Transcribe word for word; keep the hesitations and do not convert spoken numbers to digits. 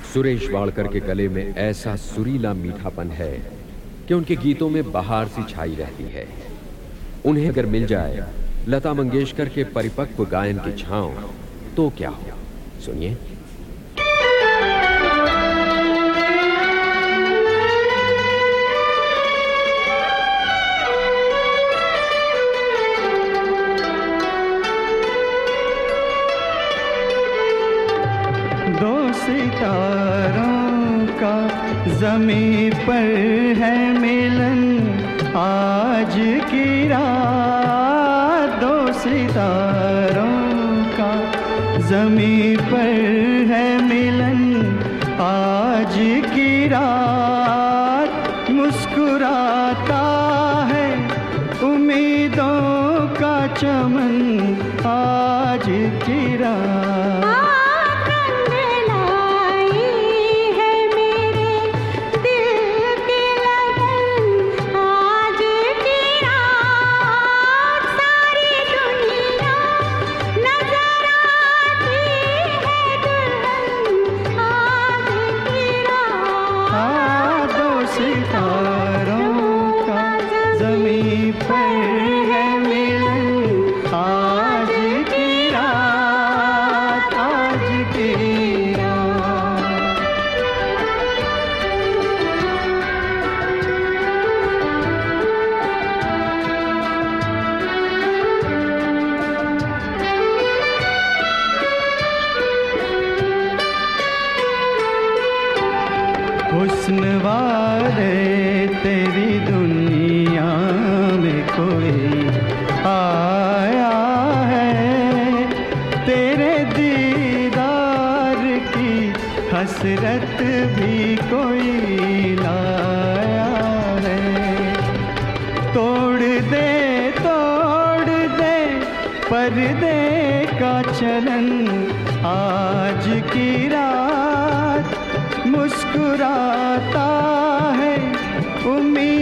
सुरेश वाडकर के गले में ऐसा सुरीला मीठापन है कि उनके गीतों में बहार सी छाई रहती है। उन्हें अगर मिल जाए लता मंगेशकर के परिपक्व गायन की छांव तो क्या हो, सुनिए। दो सितारों का ज़मीं पर है मिलन आज की रात, दो सितारों का ज़मीं पर है मिलन आज की रात। मुस्कुराता है उम्मीदों का चमन आज की रात। हुस्न वाले तेरी दुनिया में कोई आया है, तेरे दीदार की हसरत भी कोई लाया है। तोड़ दे तोड़ दे पर्दे का चलन आज की रात। मुस्कुराता है उम्मीद